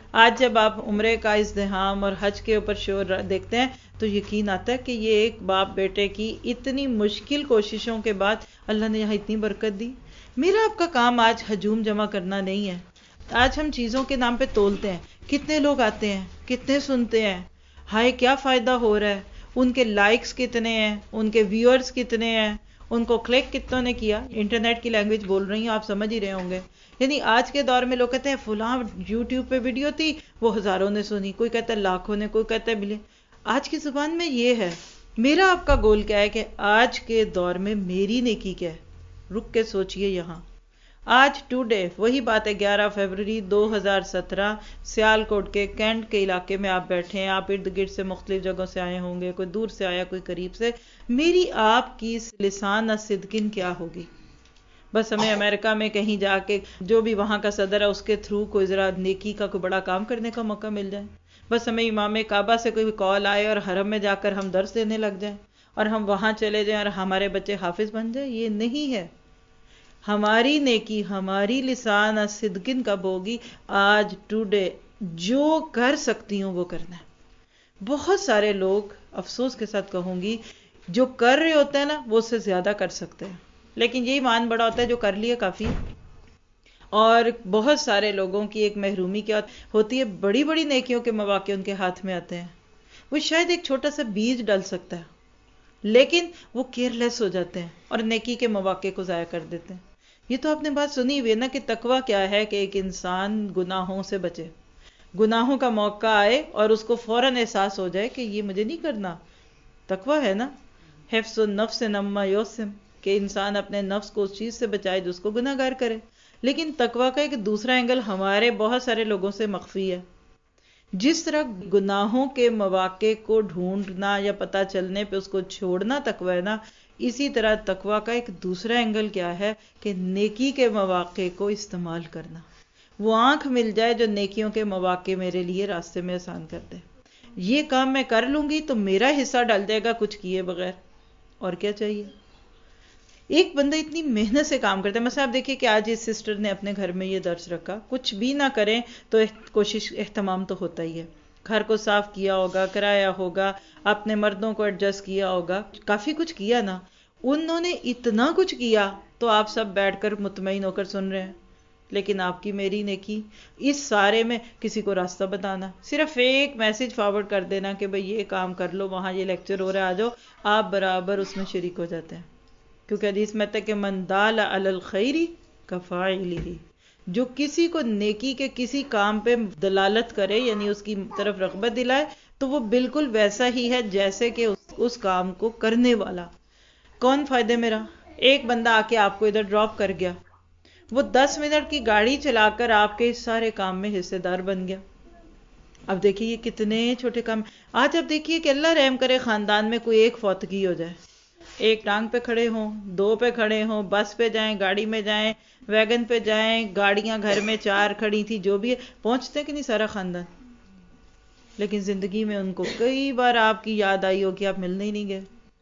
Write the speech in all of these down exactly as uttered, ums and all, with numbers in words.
آج جب آپ عمرے کا ازدحام اور حج کے اوپر شور دیکھتے ہیں تو یقین آتا ہے کہ یہ ایک باپ بیٹے کی اتنی مشکل کوششوں کے بعد اللہ نے یہاں اتنی برکت دی. میرا آپ کا کام آج ہجوم جمع کرنا نہیں ہے. آج ہم چیزوں کے نام پہ تولتے ہیں. کتنے لوگ آتے ہیں, کتنے سنتے ہیں, ہائے کیا فائدہ ہو رہا ہے, ان کے لائکس کتنے ہیں, ان کے ویورز کتنے ہیں, ان کو کلک کتنوں نے کیا. انٹرنیٹ کی لینگویج بول رہی ہوں, آپ سمجھ ہی رہے ہوں گے. یعنی آج کے دور میں لوگ کہتے ہیں فلاں یوٹیوب پہ ویڈیو تھی وہ ہزاروں نے سنی, کوئی کہتا ہے لاکھوں نے, کوئی کہتا ہے ملین. آج کی زبان میں یہ ہے. میرا آپ کا گول کیا ہے کہ آج کے دور میں میری نیکی کیا ہے. رک کے سوچئے یہاں. آج ٹو ڈے وہی بات ہے, گیارہ فروری دو ہزار سترہ, سیال کوٹ کے کینٹ کے علاقے میں آپ بیٹھے ہیں. آپ ارد گرد سے مختلف جگہوں سے آئے ہوں گے, کوئی دور سے آیا, کوئی قریب سے. میری آپ کی لسان صدقن کیا ہوگی؟ بس ہمیں امریکہ میں کہیں جا کے جو بھی وہاں کا صدر ہے اس کے تھرو کوئی ذرا نیکی کا کوئی بڑا کام کرنے کا موقع مل جائے. بس ہمیں امام کعبہ سے کوئی کال آئے اور حرم میں جا کر ہم درس دینے لگ جائیں اور ہم وہاں چلے جائیں اور ہمارے بچے حافظ بن جائیں. یہ نہیں ہے. ہماری نیکی ہماری لسان صدقن کب ہوگی؟ آج ٹوڈے جو کر سکتی ہوں وہ کرنا ہے. بہت سارے لوگ, افسوس کے ساتھ کہوں گی, جو کر رہے ہوتے ہیں نا وہ اس سے زیادہ کر سکتے ہیں, لیکن یہی مان بڑا ہوتا ہے جو کر لیا کافی. اور بہت سارے لوگوں کی ایک محرومی کیا ہوتی ہے, بڑی بڑی نیکیوں کے مواقع ان کے ہاتھ میں آتے ہیں. وہ شاید ایک چھوٹا سا بیج ڈل سکتا ہے لیکن وہ کیئرلیس ہو جاتے ہیں اور نیکی کے مواقع کو ضائع کر دیتے ہیں. یہ تو آپ نے بات سنی ہوئی نا کہ تقویٰ کیا ہے, کہ ایک انسان گناہوں سے بچے, گناہوں کا موقع آئے اور اس کو فوراً احساس ہو جائے کہ یہ مجھے نہیں کرنا. تقویٰ ہے نا, حفظ النفس نما یوسم, کہ انسان اپنے نفس کو اس چیز سے بچائے جو اس کو گناہ گار کرے. لیکن تقویٰ کا ایک دوسرا اینگل ہمارے بہت سارے لوگوں سے مخفی ہے. جس طرح گناہوں کے مواقع کو ڈھونڈنا یا پتہ چلنے پہ اس کو چھوڑنا تقویٰ ہے نا, اسی طرح تقویٰ کا ایک دوسرا اینگل کیا ہے کہ نیکی کے مواقع کو استعمال کرنا. وہ آنکھ مل جائے جو نیکیوں کے مواقع میرے لیے راستے میں آسان کر دے. یہ کام میں کر لوں گی تو میرا حصہ ڈل جائے گا کچھ کیے بغیر. اور کیا چاہیے؟ ایک بندہ اتنی محنت سے کام کرتا ہے. مثلا آپ دیکھیے کہ آج اس سسٹر نے اپنے گھر میں یہ درس رکھا, کچھ بھی نہ کریں تو کوشش اہتمام تو ہوتا ہی ہے. گھر کو صاف کیا ہوگا, کرایا ہوگا, اپنے مردوں کو ایڈجسٹ کیا ہوگا, کافی کچھ کیا نا. انہوں نے اتنا کچھ کیا تو آپ سب بیٹھ کر مطمئن ہو کر سن رہے ہیں. لیکن آپ کی میری نیکی اس سارے میں کسی کو راستہ بتانا, صرف ایک میسج فارورڈ کر دینا کہ بھئی یہ کام کر لو, وہاں یہ لیکچر ہو رہا ہے آ جاؤ, آپ برابر اس میں شریک ہو جاتے ہیں. کیونکہ حدیث میں ہے کہ من دال علی الخیر کفاعلہ, جو کسی کو نیکی کے کسی کام پہ دلالت کرے یعنی اس کی طرف رغبت دلائے تو وہ بالکل ویسا ہی ہے جیسے کہ اس کام کو کرنے والا. کون فائدے میں رہا؟ ایک بندہ آ کے آپ کو ادھر ڈراپ کر گیا, وہ دس منٹ کی گاڑی چلا کر آپ کے اس سارے کام میں حصے دار بن گیا. اب دیکھیے یہ کتنے چھوٹے کام. آج اب دیکھیے کہ اللہ رحم کرے خاندان میں کوئی ایک فوتگی ہو جائے, ایک ٹانگ پہ کھڑے ہوں, دو پہ کھڑے ہوں, بس پہ جائیں, گاڑی میں جائیں, ویگن پہ جائیں, گاڑیاں گھر میں چار کھڑی تھی, جو بھی ہے, پہنچتے کہ نہیں سارا خاندان. لیکن زندگی میں ان کو کئی بار آپ کی یاد آئی ہو کہ آپ ملنے ہی نہیں گئے.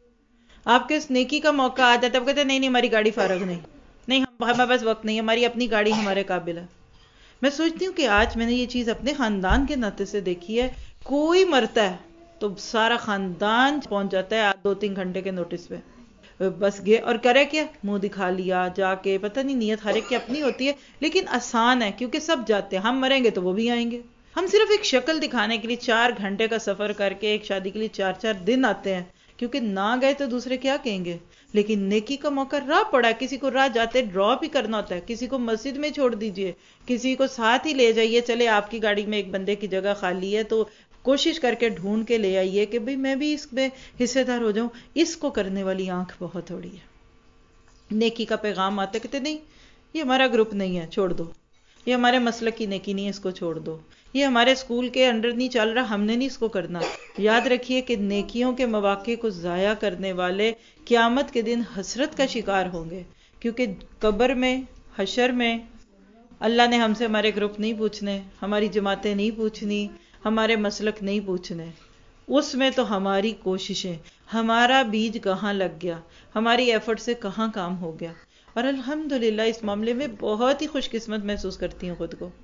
آپ کے اس نیکی کا موقع آ جاتا ہے, اب کہتے ہیں نہیں نہیں ہماری گاڑی فارغ نہیں, نہیں ہمارے پاس وقت نہیں, ہماری اپنی گاڑی ہمارے قابل ہے. میں سوچتی ہوں کہ آج میں نے یہ چیز اپنے خاندان کے ناطے سے دیکھی ہے. کوئی مرتا ہے تو سارا خاندان پہنچ جاتا ہے دو تین گھنٹے کے نوٹس پہ, بس گئے اور کرے کیا, منہ دکھا لیا جا کے. پتہ نہیں نیت ہر ایک کی اپنی ہوتی ہے لیکن آسان ہے کیونکہ سب جاتے ہیں. ہم مریں گے تو وہ بھی آئیں گے. ہم صرف ایک شکل دکھانے کے لیے چار گھنٹے کا سفر کر کے ایک شادی کے لیے چار چار دن آتے ہیں, کیونکہ نہ گئے تو دوسرے کیا کہیں گے. لیکن نیکی کا موقع راہ پڑا ہے, کسی کو راہ جاتے ڈراپ ہی کرنا ہوتا ہے, کسی کو مسجد میں چھوڑ دیجئے, کسی کو ساتھ ہی لے جائیے. چلے آپ کی گاڑی میں ایک بندے کی جگہ خالی ہے تو کوشش کر کے ڈھونڈ کے لے آئیے کہ بھئی میں بھی اس میں حصے دار ہو جاؤں. اس کو کرنے والی آنکھ بہت تھوڑی ہے. نیکی کا پیغام آتے کہتے نہیں یہ ہمارا گروپ نہیں ہے, چھوڑ دو, یہ ہمارے مسلک کی نیکی نہیں ہے, اس کو چھوڑ دو, یہ ہمارے اسکول کے انڈر نہیں چل رہا, ہم نے نہیں اس کو کرنا. یاد رکھیے کہ نیکیوں کے مواقع کو ضائع کرنے والے قیامت کے دن حسرت کا شکار ہوں گے, کیونکہ قبر میں, حشر میں اللہ نے ہم سے ہمارے گروپ نہیں پوچھنے, ہماری جماعتیں نہیں پوچھنی, ہمارے مسلک نہیں پوچھنے. اس میں تو ہماری کوششیں, ہمارا بیج کہاں لگ گیا, ہماری ایفرٹ سے کہاں کام ہو گیا. اور الحمدللہ اس معاملے میں بہت ہی خوش قسمت محسوس کرتی ہوں خود کو.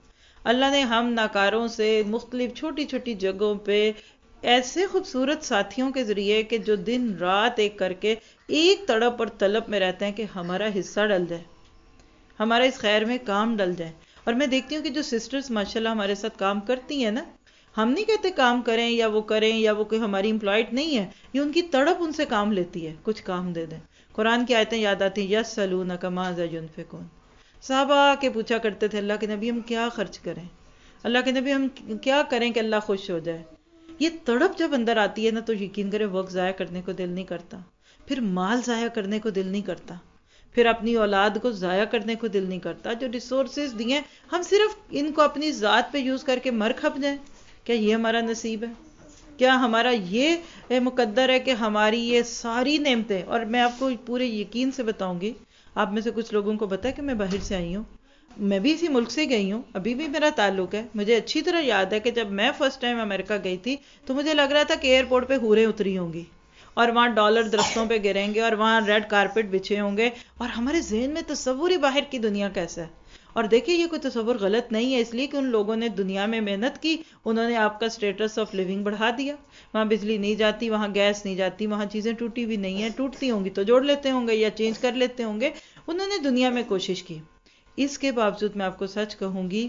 اللہ نے ہم ناکاروں سے مختلف چھوٹی چھوٹی جگہوں پہ ایسے خوبصورت ساتھیوں کے ذریعے کہ جو دن رات ایک کر کے ایک تڑپ اور طلب میں رہتے ہیں کہ ہمارا حصہ ڈل جائے، ہمارا اس خیر میں کام ڈل جائے. اور میں دیکھتی ہوں کہ جو سسٹرز ماشاءاللہ ہمارے ساتھ کام کرتی ہیں نا، ہم نہیں کہتے کام کریں یا وہ کریں یا وہ کوئی ہماری امپلائڈ نہیں ہے، یہ ان کی تڑپ ان سے کام لیتی ہے، کچھ کام دے دیں. قرآن کی آیتیں یاد آتی ہیں، یسألونک ماذا ینفقون. صحابہ کے پوچھا کرتے تھے اللہ کے نبی ہم کیا خرچ کریں، اللہ کے نبی ہم کیا کریں کہ اللہ خوش ہو جائے. یہ تڑپ جب اندر آتی ہے نا تو یقین کرے وقت ضائع کرنے کو دل نہیں کرتا، پھر مال ضائع کرنے کو دل نہیں کرتا، پھر اپنی اولاد کو ضائع کرنے کو دل نہیں کرتا. جو ریسورسز دیے ہم صرف ان کو اپنی ذات پہ یوز کر کے مر کھپ جائیں. کیا یہ ہمارا نصیب ہے؟ کیا ہمارا یہ مقدر ہے کہ ہماری یہ ساری نعمتیں، اور میں آپ کو پورے یقین سے بتاؤں گی، آپ میں سے کچھ لوگوں کو پتا ہے کہ میں باہر سے آئی ہوں، میں بھی اسی ملک سے گئی ہوں، ابھی بھی میرا تعلق ہے. مجھے اچھی طرح یاد ہے کہ جب میں فرسٹ ٹائم امریکہ گئی تھی تو مجھے لگ رہا تھا کہ ایئرپورٹ پہ حوریں اتری ہوں گی اور وہاں ڈالر درختوں پہ گریں گے اور وہاں ریڈ کارپٹ بچھے ہوں گے، اور ہمارے ذہن میں تصور ہی باہر کی دنیا کیسا ہے. اور دیکھیں یہ کوئی تصور غلط نہیں ہے، اس لیے کہ ان لوگوں نے دنیا میں محنت کی، انہوں نے آپ کا سٹیٹس آف لیونگ بڑھا دیا. وہاں بجلی نہیں جاتی، وہاں گیس نہیں جاتی، وہاں چیزیں ٹوٹی بھی نہیں ہیں، ٹوٹتی ہوں گی تو جوڑ لیتے ہوں گے یا چینج کر لیتے ہوں گے. انہوں نے دنیا میں کوشش کی. اس کے باوجود میں آپ کو سچ کہوں گی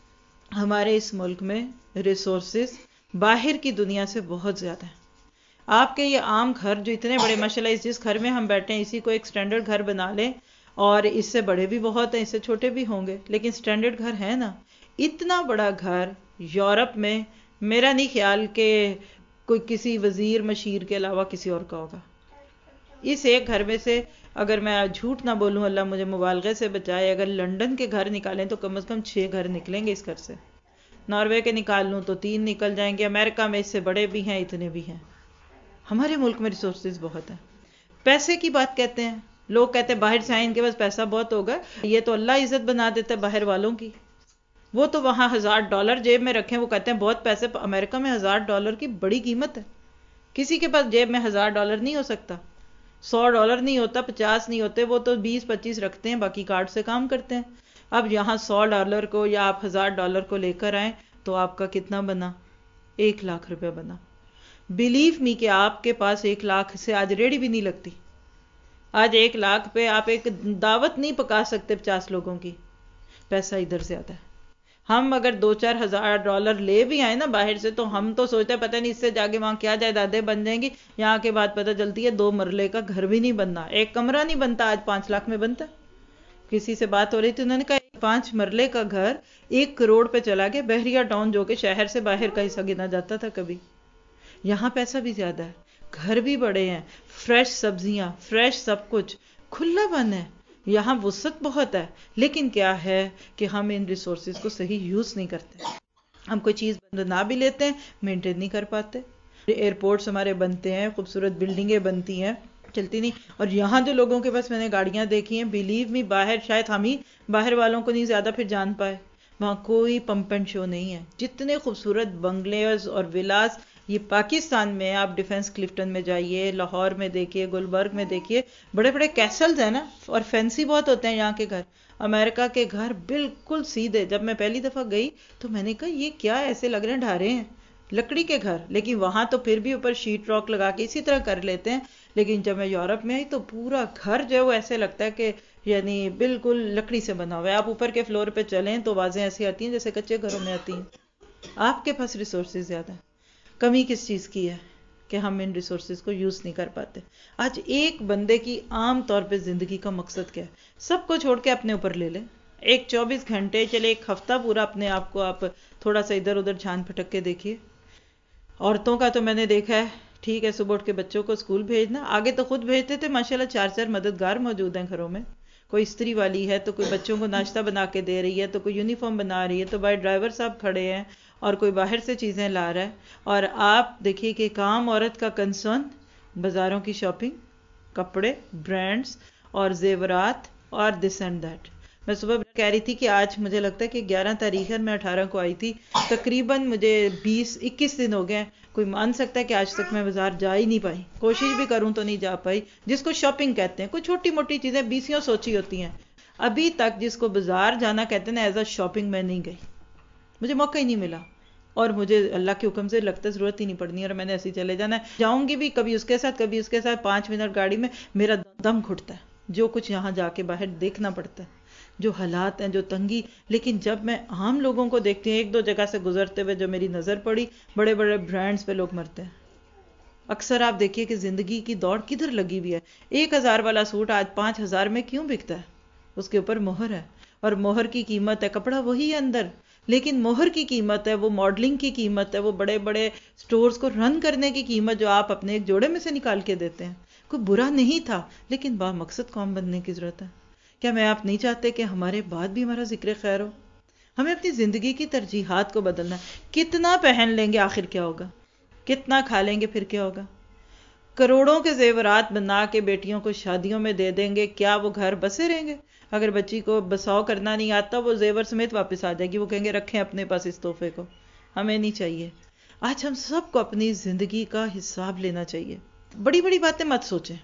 ہمارے اس ملک میں ریسورسز باہر کی دنیا سے بہت زیادہ ہیں. آپ کے یہ عام گھر جو اتنے بڑے ماشاءاللہ جس گھر میں ہم بیٹھے ہیں اسی کو ایک سٹینڈرڈ گھر بنا لیں، اور اس سے بڑے بھی بہت ہیں، اس سے چھوٹے بھی ہوں گے، لیکن سٹینڈرڈ گھر ہے نا. اتنا بڑا گھر یورپ میں میرا نہیں خیال کہ کوئی کسی وزیر مشیر کے علاوہ کسی اور کا ہوگا. اس ایک گھر میں سے اگر میں جھوٹ نہ بولوں، اللہ مجھے مبالغے سے بچائے، اگر لنڈن کے گھر نکالیں تو کم از کم چھ گھر نکلیں گے اس گھر سے. ناروے کے نکال لوں تو تین نکل جائیں گے، امریکہ میں اس سے بڑے بھی ہیں، اتنے بھی ہیں. ہمارے ملک میں ریسورسز بہت ہیں. پیسے کی بات کہتے ہیں، لوگ کہتے ہیں باہر سے آئیں ان کے پاس پیسہ بہت ہوگا، یہ تو اللہ عزت بنا دیتا ہے باہر والوں کی. وہ تو وہاں ہزار ڈالر جیب میں رکھیں، وہ کہتے ہیں بہت پیسے. امریکہ میں ہزار ڈالر کی بڑی قیمت ہے. کسی کے پاس جیب میں ہزار ڈالر نہیں ہو سکتا، سو ڈالر نہیں ہوتا، پچاس نہیں ہوتے، وہ تو بیس پچیس رکھتے ہیں، باقی کارڈ سے کام کرتے ہیں. اب یہاں سو ڈالر کو یا آپ ہزار ڈالر کو لے کر آئیں تو آپ کا کتنا بنا؟ ایک لاکھ روپے بنا. بلیو می کہ آپ کے پاس ایک لاکھ سے آج ریڑھی بھی نہیں لگتی. آج ایک لاکھ پہ آپ ایک دعوت نہیں پکا سکتے پچاس لوگوں کی. پیسہ ادھر سے آتا ہے. ہم اگر دو چار ہزار ڈالر لے بھی آئے نا باہر سے تو ہم تو سوچتے ہیں پتہ نہیں اس سے جا کے وہاں کیا جائیدادیں بن جائیں گی. یہاں کے بعد پتہ چلتی ہے دو مرلے کا گھر بھی نہیں بننا، ایک کمرہ نہیں بنتا، آج پانچ لاکھ میں بنتا. کسی سے بات ہو رہی تھی، انہوں نے کہا پانچ مرلے کا گھر ایک کروڑ پہ چلا گیا. بحریہ ٹاؤن جو کہ شہر سے باہر کا حصہ گنا جاتا تھا کبھی. یہاں پیسہ بھی زیادہ ہے، گھر بھی بڑے ہیں، فریش سبزیاں، فریش سب کچھ کھلا بن ہے. یہاں وسعت بہت ہے، لیکن کیا ہے کہ ہم ان ریسورسز کو صحیح یوز نہیں کرتے. ہم کوئی چیز بنا بھی لیتے ہیں، مینٹین نہیں کر پاتے. ایئرپورٹس ہمارے بنتے ہیں، خوبصورت بلڈنگیں بنتی ہیں، چلتی نہیں. اور یہاں جو لوگوں کے پاس میں نے گاڑیاں دیکھی ہیں، بلیو می باہر شاید ہم ہی باہر والوں کو نہیں زیادہ پھر جان پائے. وہاں کوئی پمپ اینڈ شو نہیں ہے. جتنے خوبصورت بنگلےز اور ولاس یہ پاکستان میں، آپ ڈیفنس کلفٹن میں جائیے، لاہور میں دیکھیے، گلبرگ میں دیکھیے، بڑے بڑے کیسلز ہیں نا، اور فینسی بہت ہوتے ہیں یہاں کے گھر. امریکہ کے گھر بالکل سیدھے. جب میں پہلی دفعہ گئی تو میں نے کہا یہ کیا ایسے لگ رہے ہیں ڈھارے ہیں، لکڑی کے گھر. لیکن وہاں تو پھر بھی اوپر شیٹ راک لگا کے اسی طرح کر لیتے ہیں. لیکن جب میں یورپ میں آئی تو پورا گھر جو ہے وہ ایسے لگتا ہے کہ یعنی بالکل لکڑی سے بنا ہوا ہے. آپ اوپر کے فلور پہ چلیں تو آوازیں ایسی آتی ہیں جیسے کچے گھروں میں آتی ہیں. آپ کے پاس ریسورسز زیادہ ہیں. کمی کس چیز کی ہے کہ ہم ان ریسورسز کو یوز نہیں کر پاتے. آج ایک بندے کی عام طور پہ زندگی کا مقصد کیا ہے؟ سب کو چھوڑ کے اپنے اوپر لے لیں. ایک چوبیس گھنٹے چلے ایک ہفتہ پورا اپنے آپ کو آپ تھوڑا سا ادھر ادھر چھان پھٹک کے دیکھیے. عورتوں کا تو میں نے دیکھا ہے، ٹھیک ہے صبح اٹھ کے بچوں کو اسکول بھیجنا، آگے تو خود بھیجتے تھے، ماشاءاللہ چار چار مددگار موجود ہیں گھروں میں. کوئی استری والی ہے تو کوئی بچوں کو ناشتہ بنا کے دے رہی ہے، تو کوئی یونیفارم بنا رہی ہے، تو بھائی ڈرائیور صاحب کھڑے ہیں، اور کوئی باہر سے چیزیں لا رہا ہے. اور آپ دیکھیے کہ کام عورت کا کنسرن بازاروں کی شاپنگ، کپڑے، برانڈز اور زیورات اور دس اینڈ دیٹ. میں صبح کہہ رہی تھی کہ آج مجھے لگتا ہے کہ گیارہ تاریخ ہے، میں اٹھارہ کو آئی تھی، تقریباً مجھے بیس اکیس دن ہو گئے. کوئی مان سکتا ہے کہ آج تک میں بازار جا ہی نہیں پائی. کوشش بھی کروں تو نہیں جا پائی. جس کو شاپنگ کہتے ہیں، کوئی چھوٹی موٹی چیزیں بیسیوں سوچی ہوتی ہیں. ابھی تک جس کو بازار جانا کہتے ہیں نا ایز اے شاپنگ میں نہیں گئی. مجھے موقع ہی نہیں ملا، اور مجھے اللہ کے حکم سے لگتا ضرورت ہی نہیں پڑنی، اور میں نے ایسے ہی چلے جانا ہے، جاؤں گی بھی کبھی اس کے ساتھ کبھی اس کے ساتھ، پانچ منٹ گاڑی میں میرا دم گھٹتا ہے، جو کچھ یہاں جا کے باہر دیکھنا پڑتا ہے، جو حالات ہیں، جو تنگی۔ لیکن جب میں عام لوگوں کو دیکھتی ہوں، ایک دو جگہ سے گزرتے ہوئے جو میری نظر پڑی، بڑے بڑے برانڈز پہ لوگ مرتے ہیں۔ اکثر آپ دیکھیے کہ زندگی کی دوڑ کدھر لگی ہوئی ہے۔ ایک ہزار والا سوٹ آج پانچ ہزار میں کیوں بکتا ہے؟ اس کے اوپر مہر ہے، اور مہر کی قیمت ہے، کپڑا وہی ہے اندر، لیکن مہر کی قیمت ہے، وہ ماڈلنگ کی قیمت ہے، وہ بڑے بڑے سٹورز کو رن کرنے کی قیمت جو آپ اپنے ایک جوڑے میں سے نکال کے دیتے ہیں۔ کوئی برا نہیں تھا، لیکن با مقصد قوم بننے کی ضرورت ہے۔ کیا میں آپ نہیں چاہتے کہ ہمارے بعد بھی ہمارا ذکر خیر ہو؟ ہمیں اپنی زندگی کی ترجیحات کو بدلنا ہے۔ کتنا پہن لیں گے آخر کیا ہوگا؟ کتنا کھا لیں گے پھر کیا ہوگا؟ کروڑوں کے زیورات بنا کے بیٹیوں کو شادیوں میں دے دیں گے، کیا وہ گھر بسے رہیں گے؟ اگر بچی کو بساؤ کرنا نہیں آتا، وہ زیور سمیت واپس آ جائے گی، وہ کہیں گے رکھیں اپنے پاس اس تحفے کو، ہمیں نہیں چاہیے۔ آج ہم سب کو اپنی زندگی کا حساب لینا چاہیے۔ بڑی بڑی باتیں مت سوچیں،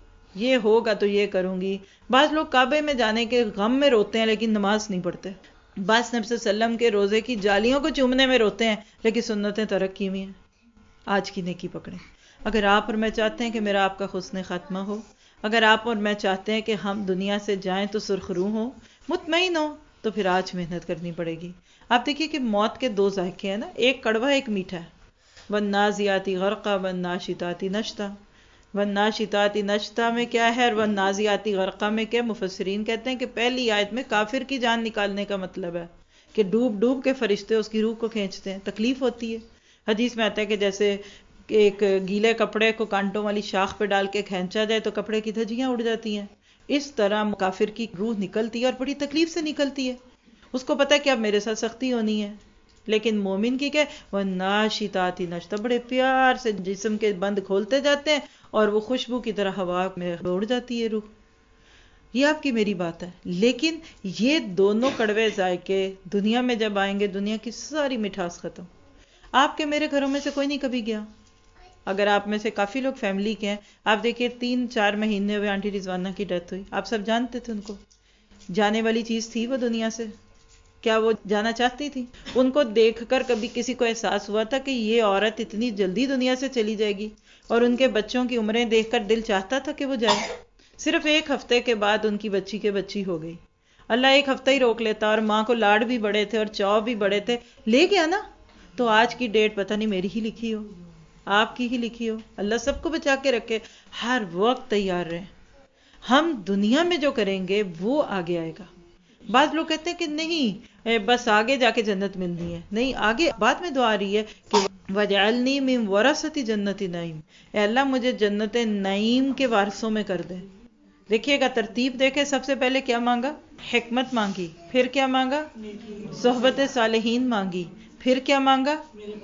یہ ہوگا تو یہ کروں گی۔ بعض لوگ کعبے میں جانے کے غم میں روتے ہیں لیکن نماز نہیں پڑھتے، بعض نبی صلی اللہ علیہ وسلم کے روزے کی جالیوں کو چومنے میں روتے ہیں لیکن سنتیں ترک کی ہوئی ہیں۔ آج کی نیکی پکڑیں۔ اگر آپ اور میں چاہتے ہیں کہ میرا آپ کا حسن خاتمہ ہو، اگر آپ اور میں چاہتے ہیں کہ ہم دنیا سے جائیں تو سرخرو ہوں، مطمئن ہوں، تو پھر آج محنت کرنی پڑے گی۔ آپ دیکھیے کہ موت کے دو ذائقے ہیں نا، ایک کڑوا ایک میٹھا ہے۔ وَالنَّازِعَاتِ غَرْقًا وَالنَّاشِطَاتِ نَشْطًا۔ وَالنَّاشِطَاتِ نَشْطًا میں کیا ہے اور وَالنَّازِعَاتِ غَرْقًا میں کیا؟ مفسرین کہتے ہیں کہ پہلی آیت میں کافر کی جان نکالنے کا مطلب ہے کہ ڈوب ڈوب کے فرشتے اس کی روح کو کھینچتے ہیں، تکلیف ہوتی ہے۔ حدیث میں آتا ہے کہ جیسے ایک گیلے کپڑے کو کانٹوں والی شاخ پہ ڈال کے کھینچا جائے تو کپڑے کی دھجیاں اڑ جاتی ہیں، اس طرح کافر کی روح نکلتی ہے اور بڑی تکلیف سے نکلتی ہے۔ اس کو پتا ہے کہ اب میرے ساتھ سختی ہونی ہے، لیکن مومن کی کیا؟ وَالنَّاشِطَاتِ نَشْطًا، بڑے پیار سے جسم کے بند کھولتے جاتے ہیں اور وہ خوشبو کی طرح ہوا میں اڑ جاتی ہے روح۔ یہ آپ کی میری بات ہے، لیکن یہ دونوں کڑوے ذائقے دنیا میں جب آئیں گے، دنیا کی ساری مٹھاس ختم۔ آپ کے میرے گھروں میں سے کوئی نہیں کبھی گیا، اگر آپ میں سے کافی لوگ فیملی کے ہیں، آپ دیکھیے تین چار مہینے ہوئے آنٹی رضوانہ کی ڈیتھ ہوئی، آپ سب جانتے تھے ان کو، جانے والی چیز تھی وہ دنیا سے؟ کیا وہ جانا چاہتی تھی؟ ان کو دیکھ کر کبھی کسی کو احساس ہوا تھا کہ یہ عورت اتنی جلدی دنیا سے چلی جائے گی؟ اور ان کے بچوں کی عمریں دیکھ کر دل چاہتا تھا کہ وہ جائے؟ صرف ایک ہفتے کے بعد ان کی بچی کے بچی ہو گئی۔ اللہ ایک ہفتہ ہی روک لیتا، اور ماں کو لاڈ بھی بڑے تھے اور چاؤ بھی بڑے تھے، لے گیا نا۔ تو آج کی ڈیٹ پتہ نہیں میری ہی لکھی ہو، آپ کی ہی لکھی ہو۔ اللہ سب کو بچا کے رکھے، ہر وقت تیار رہیں۔ ہم دنیا میں جو کریں گے وہ آگے آئے گا۔ بعض لوگ کہتے ہیں کہ نہیں بس آگے جا کے جنت ملنی ہے، نہیں، آگے بعد میں دعا رہی ہے کہ وَجْعَلْنِي مِن وَرَثَةِ جَنَّةِ نَعِيمٍ، اے اللہ مجھے جنت نعیم کے وارثوں میں کر دے۔ دیکھیے گا ترتیب دیکھے، سب سے پہلے کیا مانگا؟ حکمت مانگی، پھر کیا مانگا؟ صحبت صالحین مانگی، پھر کیا مانگا؟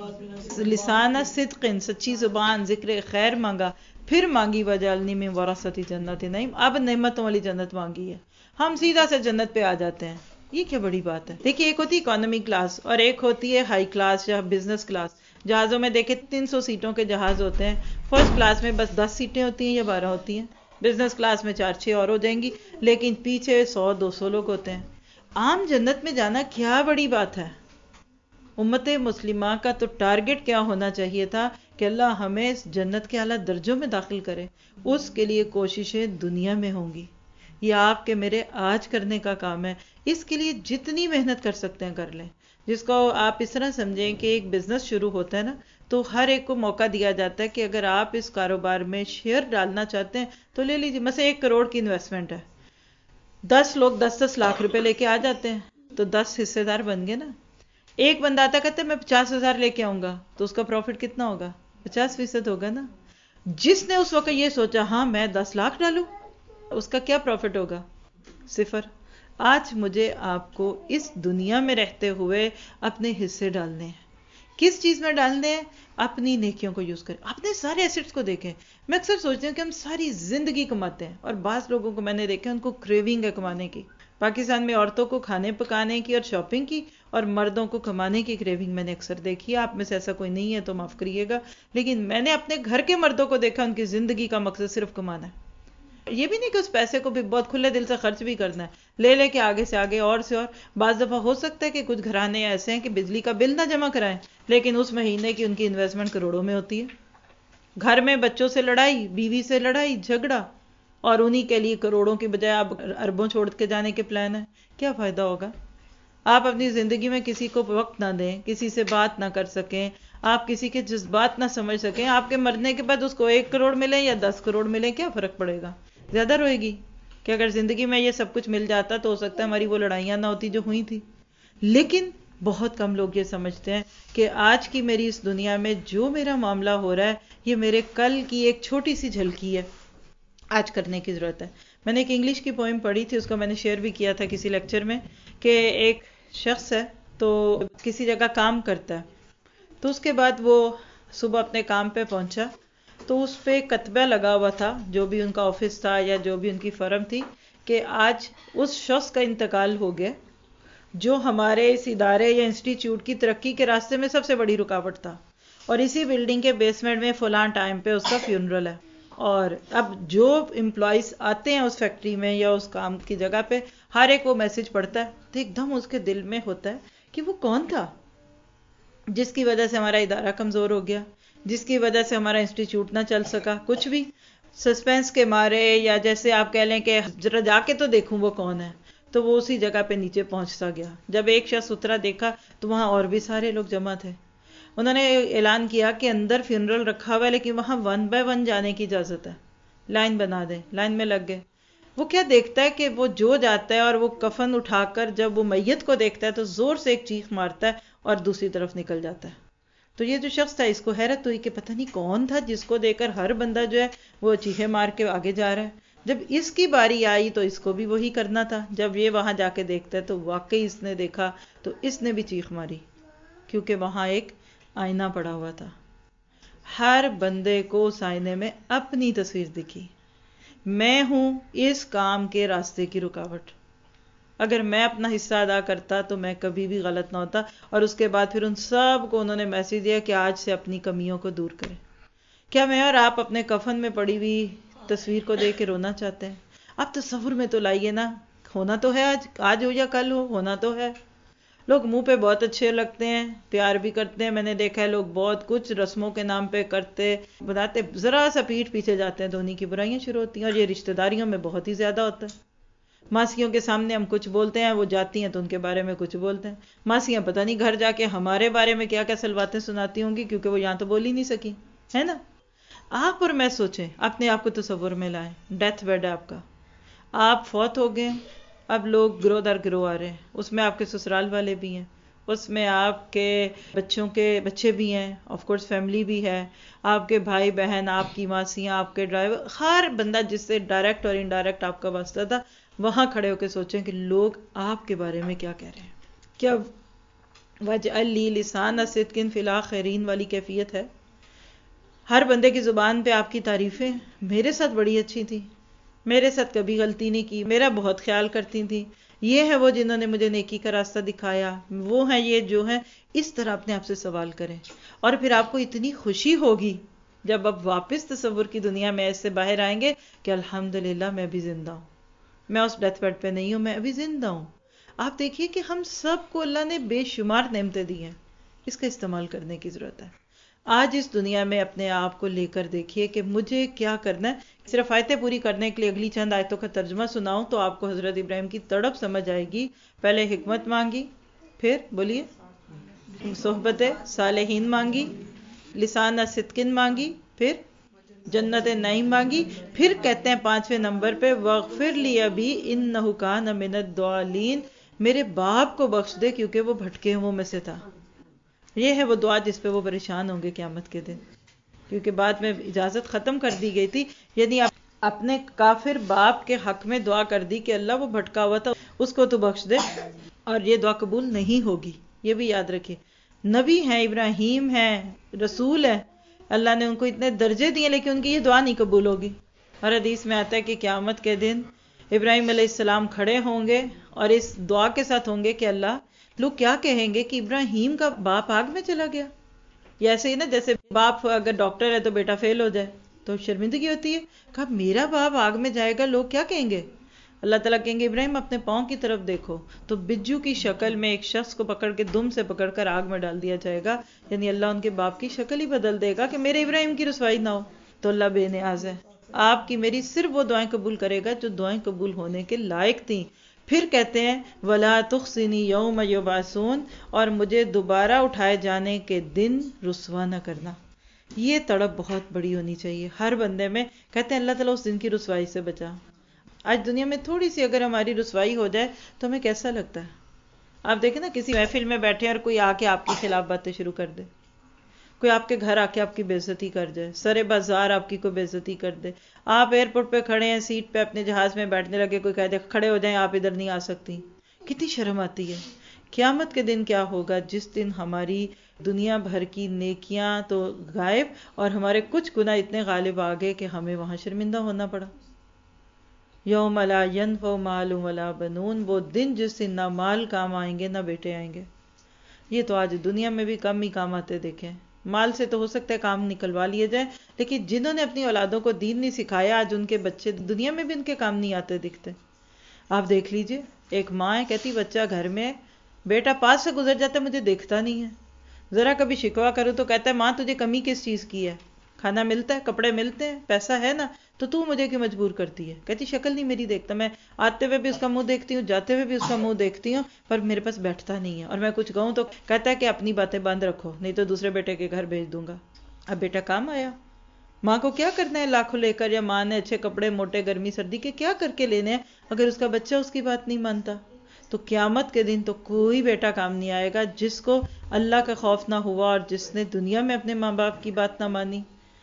لسان صدق، سچی زبان، ذکر خیر مانگا، پھر مانگی وَجْعَلْنِي مِن وَرَثَةِ جَنَّةِ نَعِيمٍ۔ اب نعمتوں والی جنت مانگی ہے، ہم سیدھا سے جنت پہ آ جاتے ہیں۔ یہ کیا بڑی بات ہے؟ دیکھیے ایک ہوتی ہے اکانومی کلاس اور ایک ہوتی ہے ہائی کلاس یا بزنس کلاس۔ جہازوں میں دیکھیں تین سو سیٹوں کے جہاز ہوتے ہیں، فرسٹ کلاس میں بس دس سیٹیں ہوتی ہیں یا بارہ ہوتی ہیں، بزنس کلاس میں چار چھ اور ہو جائیں گی، لیکن پیچھے سو دو سو لوگ ہوتے ہیں۔ عام جنت میں جانا کیا بڑی بات ہے؟ امت مسلمہ کا تو ٹارگٹ کیا ہونا چاہیے تھا کہ اللہ ہمیں جنت کے اعلیٰ درجوں میں داخل کرے۔ اس کے لیے کوششیں دنیا میں ہوں گی، یہ آپ کے میرے آج کرنے کا کام ہے۔ اس کے لیے جتنی محنت کر سکتے ہیں کر لیں۔ جس کو آپ اس طرح سمجھیں کہ ایک بزنس شروع ہوتا ہے نا، تو ہر ایک کو موقع دیا جاتا ہے کہ اگر آپ اس کاروبار میں شیئر ڈالنا چاہتے ہیں تو لے لیجیے۔ مثلا ایک کروڑ کی انویسٹمنٹ ہے، دس لوگ دس دس لاکھ روپے لے کے آ جاتے ہیں تو دس حصے دار بن گئے نا۔ ایک بندہ آتا کہتا ہے میں پچاس ہزار لے کے آؤں گا، تو اس کا پروفٹ کتنا ہوگا؟ پچاس فیصد ہوگا نا۔ جس نے اس وقت یہ سوچا ہاں میں دس لاکھ ڈالوں، اس کا کیا پروفٹ ہوگا؟ صفر۔ آج مجھے آپ کو اس دنیا میں رہتے ہوئے اپنے حصے ڈالنے ہیں۔ کس چیز میں ڈالنے ہیں؟ اپنی نیکیوں کو یوز کریں، اپنے سارے ایسٹس کو دیکھیں۔ میں اکثر سوچتی ہوں کہ ہم ساری زندگی کماتے ہیں، اور بعض لوگوں کو میں نے دیکھا ان کو کریونگ ہے کمانے کی۔ پاکستان میں عورتوں کو کھانے پکانے کی اور شاپنگ کی، اور مردوں کو کمانے کی کریونگ میں نے اکثر دیکھی ہے۔ آپ میں سے ایسا کوئی نہیں ہے تو معاف کریے گا، لیکن میں نے اپنے گھر کے مردوں کو دیکھا ان کی زندگی کا مقصد صرف کمانا ہے۔ یہ بھی نہیں کہ اس پیسے کو بھی بہت کھلے دل سے خرچ بھی کرنا ہے، لے لے کے آگے سے آگے اور سے اور. بعض دفعہ ہو سکتا ہے کہ کچھ گھرانے ایسے ہیں کہ بجلی کا بل نہ جمع کرائیں، لیکن اس مہینے کی ان کی انویسٹمنٹ کروڑوں میں ہوتی ہے. گھر میں بچوں سے لڑائی، بیوی سے لڑائی جھگڑا، اور انہی کے لیے کروڑوں کی بجائے آپ اربوں چھوڑ کے جانے کے پلان ہے. کیا فائدہ ہوگا؟ آپ اپنی زندگی میں کسی کو وقت نہ دیں، کسی سے بات نہ کر سکیں، آپ کسی کے جذبات نہ سمجھ سکیں. آپ کے مرنے کے بعد اس کو ایک کروڑ ملے یا دس کروڑ ملے، کیا فرق پڑے گا؟ زیادہ روئے گی کہ اگر زندگی میں یہ سب کچھ مل جاتا تو ہو سکتا ہے ہماری وہ لڑائیاں نہ ہوتی جو ہوئی تھی. لیکن بہت کم لوگ یہ سمجھتے ہیں کہ آج کی میری اس دنیا میں جو میرا معاملہ ہو رہا ہے یہ میرے کل کی ایک چھوٹی سی جھلکی ہے، آج کرنے کی ضرورت ہے. میں نے ایک انگلش کی پوئم پڑھی تھی، اس کو میں نے شیئر بھی کیا تھا کسی لیکچر میں، کہ ایک شخص ہے تو کسی جگہ کام کرتا ہے، تو اس کے بعد وہ صبح اپنے کام پہ پہنچا تو اس پہ کتبہ لگا ہوا تھا، جو بھی ان کا آفس تھا یا جو بھی ان کی فرم تھی، کہ آج اس شخص کا انتقال ہو گیا جو ہمارے اس ادارے یا انسٹیٹیوٹ کی ترقی کے راستے میں سب سے بڑی رکاوٹ تھا، اور اسی بلڈنگ کے بیسمنٹ میں فلاں ٹائم پہ اس کا فیونرل ہے. اور اب جو امپلائیز آتے ہیں اس فیکٹری میں یا اس کام کی جگہ پہ، ہر ایک وہ میسج پڑھتا ہے تو ایک دم اس کے دل میں ہوتا ہے کہ وہ کون تھا جس کی وجہ سے ہمارا ادارہ کمزور ہو گیا، جس کی وجہ سے ہمارا انسٹیٹیوٹ نہ چل سکا. کچھ بھی سسپینس کے مارے، یا جیسے آپ کہہ لیں کہ ذرا جا کے تو دیکھوں وہ کون ہے، تو وہ اسی جگہ پہ نیچے پہنچتا گیا. جب ایک شخص اترا دیکھا تو وہاں اور بھی سارے لوگ جمع تھے. انہوں نے اعلان کیا کہ اندر فیونرل رکھا ہوا ہے لیکن وہاں ون بائی ون جانے کی اجازت ہے، لائن بنا دیں. لائن میں لگ گئے. وہ کیا دیکھتا ہے کہ وہ جو جاتا ہے اور وہ کفن اٹھا کر جب وہ میت کو دیکھتا ہے تو زور سے ایک چیخ مارتا ہے اور دوسری طرف نکل جاتا ہے. تو یہ جو شخص تھا اس کو حیرت ہوئی کہ پتہ نہیں کون تھا جس کو دیکھ کر ہر بندہ جو ہے وہ چیخے مار کے آگے جا رہا ہے. جب اس کی باری آئی تو اس کو بھی وہی کرنا تھا. جب یہ وہاں جا کے دیکھتا ہے تو واقعی اس نے دیکھا تو اس نے بھی چیخ ماری، کیونکہ وہاں ایک آئینہ پڑا ہوا تھا. ہر بندے کو اس آئینے میں اپنی تصویر دکھی. میں ہوں اس کام کے راستے کی رکاوٹ. اگر میں اپنا حصہ ادا کرتا تو میں کبھی بھی غلط نہ ہوتا. اور اس کے بعد پھر ان سب کو انہوں نے میسج دیا کہ آج سے اپنی کمیوں کو دور کریں. کیا میں اور آپ اپنے کفن میں پڑی ہوئی تصویر کو دیکھ کے رونا چاہتے ہیں؟ آپ تصور میں تو لائیے نا، ہونا تو ہے، آج آج ہو یا کل ہو، ہونا تو ہے. لوگ منہ پہ بہت اچھے لگتے ہیں، پیار بھی کرتے ہیں. میں نے دیکھا ہے لوگ بہت کچھ رسموں کے نام پہ کرتے بتاتے، ذرا سا پیٹھ پیچھے جاتے ہیں تو انہیں کی برائیاں شروع ہوتی ہیں. اور یہ رشتہ داریوں میں بہت ہی زیادہ ہوتا ہے. ماسیوں کے سامنے ہم کچھ بولتے ہیں، وہ جاتی ہیں تو ان کے بارے میں کچھ بولتے ہیں. ماسیاں پتہ نہیں گھر جا کے ہمارے بارے میں کیا کیا سلواتیں سناتی ہوں گی، کیونکہ وہ یہاں تو بول ہی نہیں سکی، ہے نا. آپ اور میں سوچیں، اپنے آپ کو تصور میں لائیں. ڈیتھ بیڈ ہے آپ کا، آپ فوت ہو گئے. اب لوگ گروہ در گروہ آ رہے ہیں. اس میں آپ کے سسرال والے بھی ہیں، اس میں آپ کے بچوں کے بچے بھی ہیں، آف کورس فیملی بھی ہے، آپ کے بھائی بہن، آپ کی ماسیاں، آپ کے ڈرائیور، ہر بندہ جس سے ڈائریکٹ اور انڈائریکٹ آپ کا واسطہ تھا. وہاں کھڑے ہو کے سوچیں کہ لوگ آپ کے بارے میں کیا کہہ رہے ہیں. کیا وَاجْعَلْ لِي لِسَانَ صِدْقٍ فِي الْآخِرِينَ والی کیفیت ہے؟ ہر بندے کی زبان پہ آپ کی تعریفیں. میرے ساتھ بڑی اچھی تھی، میرے ساتھ کبھی غلطی نہیں کی، میرا بہت خیال کرتی تھی، یہ ہے وہ جنہوں نے مجھے نیکی کا راستہ دکھایا، وہ ہیں یہ جو ہیں. اس طرح اپنے آپ سے سوال کریں. اور پھر آپ کو اتنی خوشی ہوگی جب آپ واپس تصور کی دنیا میں ایسے باہر آئیں گے کہ الحمدللہ میں بھی زندہ ہوں، میں اس ڈیتھ بیڈ پہ نہیں ہوں، میں ابھی زندہ ہوں. آپ دیکھیے کہ ہم سب کو اللہ نے بے شمار نعمتیں دی ہیں، اس کا استعمال کرنے کی ضرورت ہے. آج اس دنیا میں اپنے آپ کو لے کر دیکھیے کہ مجھے کیا کرنا ہے. صرف آیتیں پوری کرنے کے لیے اگلی چند آیتوں کا ترجمہ سناؤں تو آپ کو حضرت ابراہیم کی تڑپ سمجھ آئے گی. پہلے حکمت مانگی، پھر بولیے صحبت صالحین مانگی، لسان صدقن مانگی، پھر جنت نعیم مانگی، پھر کہتے ہیں پانچویں نمبر پہ وغفر لی ابی انہ کان من الضالین، میرے باپ کو بخش دے کیونکہ وہ بھٹکے ہوئے میں سے تھا. یہ ہے وہ دعا جس پہ وہ پریشان ہوں گے قیامت کے دن، کیونکہ بعد میں اجازت ختم کر دی گئی تھی. یعنی آپ اپنے کافر باپ کے حق میں دعا کر دی کہ اللہ وہ بھٹکا ہوا تھا اس کو تو بخش دے، اور یہ دعا قبول نہیں ہوگی. یہ بھی یاد رکھیں. نبی ہیں، ابراہیم ہیں، رسول ہیں، اللہ نے ان کو اتنے درجے دیے لیکن ان کی یہ دعا نہیں قبول ہوگی. اور حدیث میں آتا ہے کہ قیامت کے دن ابراہیم علیہ السلام کھڑے ہوں گے اور اس دعا کے ساتھ ہوں گے کہ اللہ، لوگ کیا کہیں گے کہ ابراہیم کا باپ آگ میں چلا گیا. یا ایسے ہی نا، جیسے باپ اگر ڈاکٹر ہے تو بیٹا فیل ہو جائے تو شرمندگی ہوتی ہے. کہا میرا باپ آگ میں جائے گا, لوگ کیا کہیں گے؟ اللہ تعالیٰ کہیں گے ابراہیم اپنے پاؤں کی طرف دیکھو, تو بجو کی شکل میں ایک شخص کو پکڑ کے دم سے پکڑ کر آگ میں ڈال دیا جائے گا. یعنی اللہ ان کے باپ کی شکل ہی بدل دے گا کہ میرے ابراہیم کی رسوائی نہ ہو. تو اللہ بے نیاز ہے, آپ کی میری صرف وہ دعائیں قبول کرے گا جو دعائیں قبول ہونے کے لائق تھیں. پھر کہتے ہیں وَلَا تُخْزِنِي يَوْمَ يُبْعَثُونَ, اور مجھے دوبارہ اٹھائے جانے کے دن رسوا نہ کرنا. یہ تڑپ بہت بڑی ہونی چاہیے ہر بندے میں. کہتے ہیں اللہ تعالیٰ اس دن کی رسوائی سے بچا. آج دنیا میں تھوڑی سی اگر ہماری رسوائی ہو جائے تو ہمیں کیسا لگتا ہے؟ آپ دیکھیں نا, کسی محفل میں بیٹھے اور کوئی آ کے آپ کے خلاف باتیں شروع کر دے, کوئی آپ کے گھر آ کے آپ کی بے عزتی کر جائے, سرے بازار آپ کی کوئی بے عزتی کر دے, آپ ایئرپورٹ پہ کھڑے ہیں سیٹ پہ اپنے جہاز میں بیٹھنے لگے, کوئی کہہ دے کھڑے ہو جائیں آپ ادھر نہیں آ سکتی. کتنی شرم آتی ہے. قیامت کے دن کیا ہوگا جس دن ہماری دنیا بھر کی نیکیاں تو غائب اور ہمارے کچھ گناہ اتنے غالب آ گئے کہ ہمیں وہاں شرمندہ ہونا پڑا. یوم لا ینفع مال ولا بنون, وہ دن جس دن نہ مال کام آئیں گے نہ بیٹے آئیں گے. یہ تو آج دنیا میں بھی کم ہی کام آتے دیکھیں. مال سے تو ہو سکتا ہے کام نکلوا لیے جائیں, لیکن جنہوں نے اپنی اولادوں کو دین نہیں سکھایا آج ان کے بچے دنیا میں بھی ان کے کام نہیں آتے دکھتے. آپ دیکھ لیجئے, ایک ماں ہے کہتی بچہ گھر میں, بیٹا پاس سے گزر جاتا ہے مجھے دیکھتا نہیں ہے, ذرا کبھی شکوا کرو تو کہتا ہے ماں تجھے کمی کس چیز کی ہے, کھانا ملتا ہے, کپڑے ملتے ہیں, پیسہ ہے نا, تو تو مجھے کیوں مجبور کرتی ہے. کہتی شکل نہیں میری دیکھتا, میں آتے ہوئے بھی اس کا منہ دیکھتی ہوں, جاتے ہوئے بھی اس کا منہ دیکھتی ہوں, پر میرے پاس بیٹھتا نہیں ہے, اور میں کچھ کہوں تو کہتا ہے کہ اپنی باتیں بند رکھو نہیں تو دوسرے بیٹے کے گھر بھیج دوں گا. اب بیٹا کام آیا, ماں کو کیا کرنا ہے لاکھوں لے کر, یا ماں نے اچھے کپڑے موٹے گرمی سردی کے کیا کر کے لینے ہیں اگر اس کا بچہ اس کی بات نہیں مانتا. تو قیامت کے دن تو کوئی بیٹا کام نہیں آئے گا جس کو اللہ کا خوف نہ ہوا اور جس نے دنیا میں اپنے ماں باپ کی بات نہ مانی.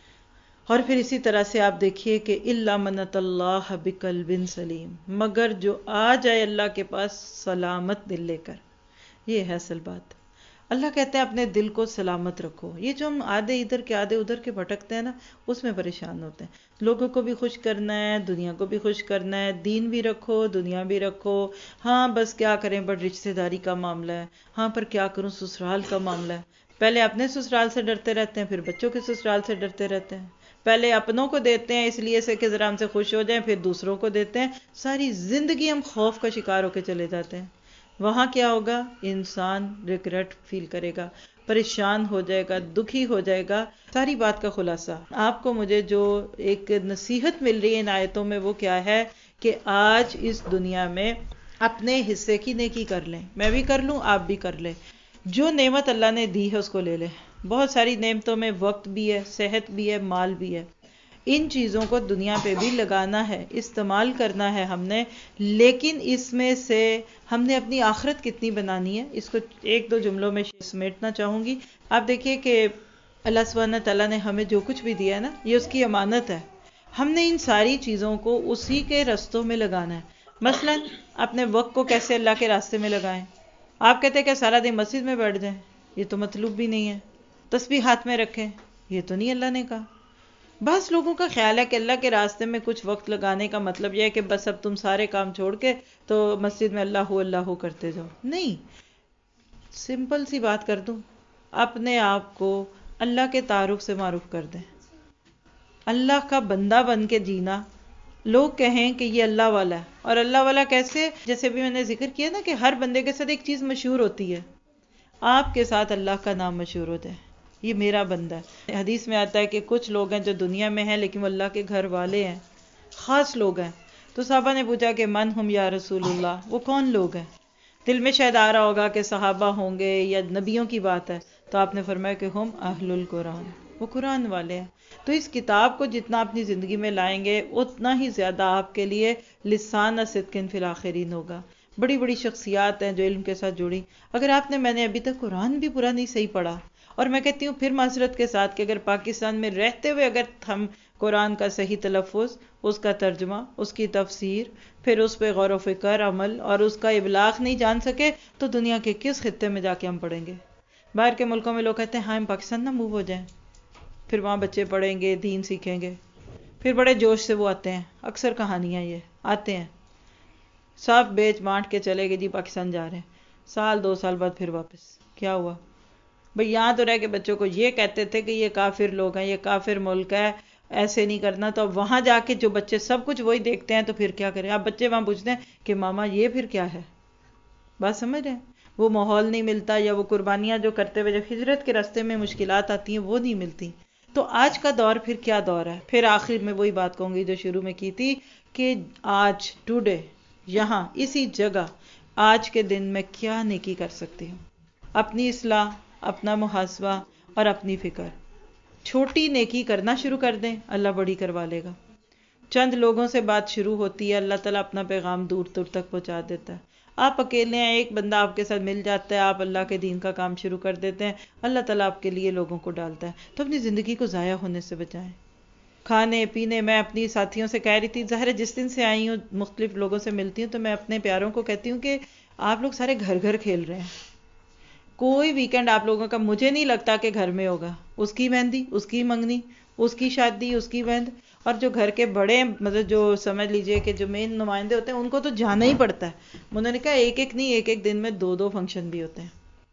اور پھر اسی طرح سے آپ دیکھیے کہ الا من اتى اللہ بقلب سلیم, مگر جو آ جائے اللہ کے پاس سلامت دل لے کر. یہ ہے اصل بات. اللہ کہتے ہیں اپنے دل کو سلامت رکھو. یہ جو ہم آدھے ادھر کے آدھے ادھر کے بھٹکتے ہیں نا, اس میں پریشان ہوتے ہیں. لوگوں کو بھی خوش کرنا ہے, دنیا کو بھی خوش کرنا ہے, دین بھی رکھو دنیا بھی رکھو. ہاں بس کیا کریں, بڑی رشتہ داری کا معاملہ ہے, ہاں پر کیا کروں سسرال کا معاملہ ہے. پہلے اپنے سسرال سے ڈرتے رہتے ہیں, پھر بچوں کے سسرال سے ڈرتے رہتے ہیں. پہلے اپنوں کو دیتے ہیں اس لیے سے کہ ذرا ہم سے خوش ہو جائیں, پھر دوسروں کو دیتے ہیں. ساری زندگی ہم خوف کا شکار ہو کے چلے جاتے ہیں. وہاں کیا ہوگا, انسان ریگریٹ فیل کرے گا, پریشان ہو جائے گا, دکھی ہو جائے گا. ساری بات کا خلاصہ آپ کو مجھے جو ایک نصیحت مل رہی ہے ان آیتوں میں وہ کیا ہے کہ آج اس دنیا میں اپنے حصے کی نیکی کر لیں. میں بھی کر لوں, آپ بھی کر لیں. جو نعمت اللہ نے دی ہے اس کو لے لیں. بہت ساری نعمتوں میں وقت بھی ہے, صحت بھی ہے, مال بھی ہے. ان چیزوں کو دنیا پہ بھی لگانا ہے, استعمال کرنا ہے ہم نے, لیکن اس میں سے ہم نے اپنی آخرت کتنی بنانی ہے اس کو ایک دو جملوں میں سمیٹنا چاہوں گی. آپ دیکھیے کہ اللہ سبحانہ تعالیٰ نے ہمیں جو کچھ بھی دیا ہے نا, یہ اس کی امانت ہے. ہم نے ان ساری چیزوں کو اسی کے رستوں میں لگانا ہے. مثلا اپنے وقت کو کیسے اللہ کے راستے میں لگائیں. آپ کہتے ہیں کہ سارا دن مسجد میں بیٹھ جائیں, یہ تو مطلوب بھی نہیں ہے. تسبیح ہاتھ میں رکھیں, یہ تو نہیں اللہ نے کہا. بس لوگوں کا خیال ہے کہ اللہ کے راستے میں کچھ وقت لگانے کا مطلب یہ ہے کہ بس اب تم سارے کام چھوڑ کے تو مسجد میں اللہ ہو اللہ ہو کرتے جاؤ. نہیں, سمپل سی بات کر دوں, اپنے آپ کو اللہ کے تعارف سے معروف کر دیں. اللہ کا بندہ بن کے جینا. لوگ کہیں کہ یہ اللہ والا ہے, اور اللہ والا کیسے, جیسے بھی میں نے ذکر کیا نا کہ ہر بندے کے ساتھ ایک چیز مشہور ہوتی ہے. آپ کے ساتھ اللہ کا نام مشہور ہوتا ہے, یہ میرا بندہ ہے. حدیث میں آتا ہے کہ کچھ لوگ ہیں جو دنیا میں ہیں لیکن وہ اللہ کے گھر والے ہیں, خاص لوگ ہیں. تو صحابہ نے پوچھا کہ من ہم یا رسول اللہ, وہ کون لوگ ہیں. دل میں شاید آ رہا ہوگا کہ صحابہ ہوں گے یا نبیوں کی بات ہے, تو آپ نے فرمایا کہ ہم اہل القرآن, وہ قرآن والے ہیں. تو اس کتاب کو جتنا اپنی زندگی میں لائیں گے اتنا ہی زیادہ آپ کے لیے لسان صدق فی الآخرین ہوگا. بڑی بڑی شخصیات ہیں جو علم کے ساتھ جڑی. اگر آپ نے, میں نے ابھی تک قرآن بھی پورا نہیں صحیح پڑھا, اور میں کہتی ہوں پھر معذرت کے ساتھ کہ اگر پاکستان میں رہتے ہوئے اگر ہم قرآن کا صحیح تلفظ, اس کا ترجمہ, اس کی تفسیر, پھر اس پہ غور و فکر عمل اور اس کا ابلاغ نہیں جان سکے تو دنیا کے کس خطے میں جا کے ہم پڑھیں گے. باہر کے ملکوں میں لوگ کہتے ہیں ہاں ہم پاکستان نہ موو ہو جائیں, پھر وہاں بچے پڑھیں گے, دین سیکھیں گے, پھر بڑے جوش سے وہ آتے ہیں. اکثر کہانیاں یہ آتے ہیں, سب بیچ بانٹ کے چلے گئے جی پاکستان جا رہے ہیں, سال دو سال بعد پھر واپس. کیا ہوا بھئی, یہاں تو رہ کے بچوں کو یہ کہتے تھے کہ یہ کافر لوگ ہیں, یہ کافر ملک ہے, ایسے نہیں کرنا. تو اب وہاں جا کے جو بچے سب کچھ وہی دیکھتے ہیں تو پھر کیا کریں؟ اب بچے وہاں پوچھتے ہیں کہ ماما یہ پھر کیا ہے. بات سمجھ رہے ہیں؟ وہ ماحول نہیں ملتا، یا وہ قربانیاں جو کرتے ہوئے جو ہجرت کے راستے میں مشکلات آتی ہیں وہ نہیں ملتی. تو آج کا دور پھر کیا دور ہے؟ پھر آخر میں وہی بات کہوں گی جو شروع میں کی تھی کہ آج ٹوڈے یہاں اسی جگہ آج کے دن میں کیا نیکی کر سکتی ہوں. اپنی اصلاح، اپنا محاسبہ اور اپنی فکر. چھوٹی نیکی کرنا شروع کر دیں، اللہ بڑی کروا لے گا. چند لوگوں سے بات شروع ہوتی ہے، اللہ تعالیٰ اپنا پیغام دور دور تک پہنچا دیتا ہے. آپ اکیلے ہیں، ایک بندہ آپ کے ساتھ مل جاتا ہے، آپ اللہ کے دین کا کام شروع کر دیتے ہیں، اللہ تعالیٰ آپ کے لیے لوگوں کو ڈالتا ہے. تو اپنی زندگی کو ضائع ہونے سے بچائیں. کھانے پینے، میں اپنی ساتھیوں سے کہہ رہی تھی، ظاہر ہے جس دن سے آئی ہوں مختلف لوگوں سے ملتی ہوں تو میں اپنے پیاروں کو کہتی ہوں کہ آپ لوگ سارے گھر گھر کھیل رہے ہیں. کوئی ویکینڈ آپ لوگوں کا مجھے نہیں لگتا کہ گھر میں ہوگا. اس کی مہندی، اس کی منگنی، اس کی شادی، اس کی بہن. اور جو گھر کے بڑے مطلب جو سمجھ لیجئے کہ جو مین نمائندے ہوتے ہیں ان کو تو جانا ہی پڑتا ہے. انہوں نے کہا ایک ایک نہیں، ایک ایک دن میں دو دو فنکشن بھی ہوتے ہیں.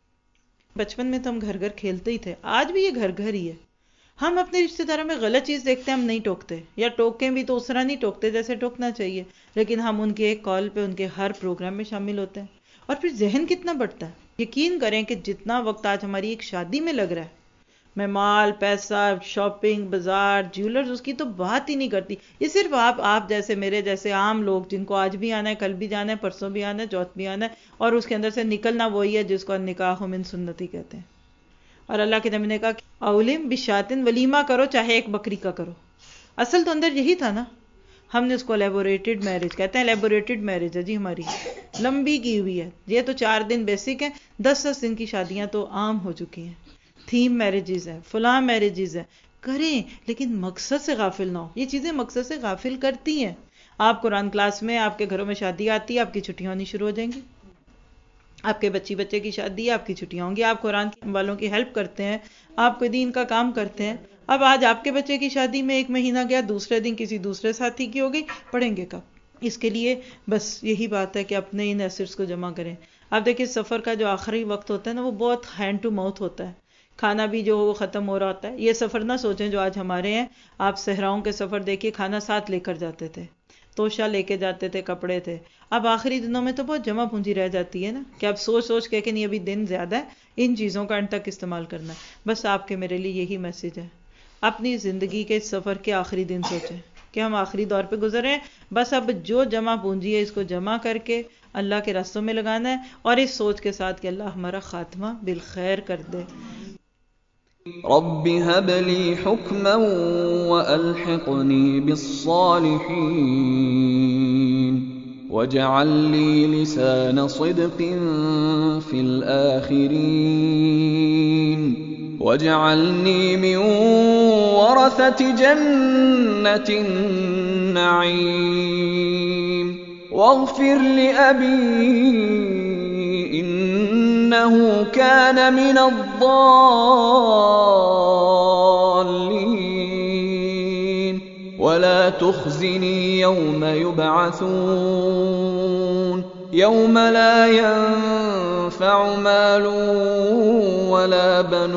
بچپن میں تو ہم گھر گھر کھیلتے ہی تھے، آج بھی یہ گھر گھر ہی ہے. ہم اپنے رشتہ داروں میں غلط چیز دیکھتے ہیں ہم نہیں ٹوکتے، یا ٹوکیں بھی تو اس طرح نہیں ٹوکتے جیسے ٹوکنا چاہیے، لیکن ہم ان کے ایک کال پہ ان کے ہر پروگرام میں شامل ہوتے ہیں. اور پھر ذہن کتنا بڑھتا ہے. یقین کریں کہ جتنا وقت آج ہماری ایک شادی میں لگ رہا ہے، میں مال، پیسہ، شاپنگ، بازار، جیولرز، اس کی تو بات ہی نہیں کرتی. یہ صرف آپ آپ جیسے میرے جیسے عام لوگ جن کو آج بھی آنا ہے، کل بھی جانا ہے، پرسوں بھی آنا ہے، چوتھ بھی آنا ہے، اور اس کے اندر سے نکلنا وہی ہے جس کو نکاح من سنتی کہتے ہیں. اور اللہ کے نبی نے کہا کہ اولم بشاتن، ولیمہ کرو چاہے ایک بکری کا کرو. اصل تو اندر یہی تھا نا. ہم نے اس کو لیبوریٹڈ میرج کہتے ہیں. لیبوریٹڈ میرج ہے جی ہماری، لمبی کی ہوئی ہے. یہ تو چار دن بیسک ہے، دس دس دن کی شادیاں تو عام ہو چکی ہیں. تھیم میرجز ہیں، فلاں میرجز ہیں، کریں لیکن مقصد سے غافل نہ ہو. یہ چیزیں مقصد سے غافل کرتی ہیں. آپ قرآن کلاس میں، آپ کے گھروں میں شادی آتی ہے، آپ کی چھٹیاں ہونی شروع ہو جائیں گی. آپ کے بچی بچے کی شادی ہے، آپ کی چھٹیاں ہوں گی. آپ قرآن والوں کی ہیلپ کرتے ہیں، آپ کوئی دین کا کام کرتے ہیں. اب آج آپ کے بچے کی شادی میں ایک مہینہ گیا، دوسرے دن کسی دوسرے ساتھی کی ہو گئی، پڑھیں گے کب؟ اس کے لیے بس یہی بات ہے کہ اپنے ان ایسٹس کو جمع کریں. آپ دیکھیں سفر کا جو آخری وقت ہوتا ہے نا، وہ بہت ہینڈ ٹو ماؤتھ ہوتا ہے. کھانا بھی جو وہ ختم ہو رہا ہوتا ہے. یہ سفر نہ سوچیں جو آج ہمارے ہیں. آپ صحراؤں کے سفر دیکھیے، کھانا ساتھ لے کر جاتے تھے، توشہ لے کے جاتے تھے، کپڑے تھے. اب آخری دنوں میں تو بہت جمع پونجی رہ جاتی ہے نا، کہ اب سوچ سوچ کے کہ نہیں ابھی دن زیادہ ہے، ان چیزوں کا انت تک استعمال کرنا ہے. بس آپ کے میرے لیے یہی میسج ہے. اپنی زندگی کے سفر کے آخری دن سوچیں کہ ہم آخری دور پہ گزر رہے ہیں. بس اب جو جمع پونجی ہے اس کو جمع کر کے اللہ کے راستوں میں لگانا ہے، اور اس سوچ کے ساتھ کہ اللہ ہمارا خاتمہ بالخیر کر دے. رب هب لي حكما وألحقني بالصالحين واجعل لي لسان صدق في الآخرين واجعلني من ورثة جنة النعيم واغفر لأبي إنه كان من الضالين ولا تخزني يوم يبعثون يوم لا ينفع مال ولا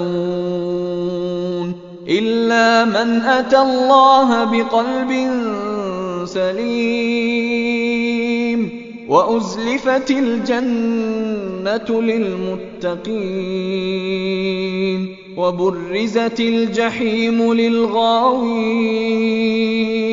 بنون إلا من أتى الله بقلب سليم وأزلفت الجنة للمتقين وبرزت الجحيم للغاوين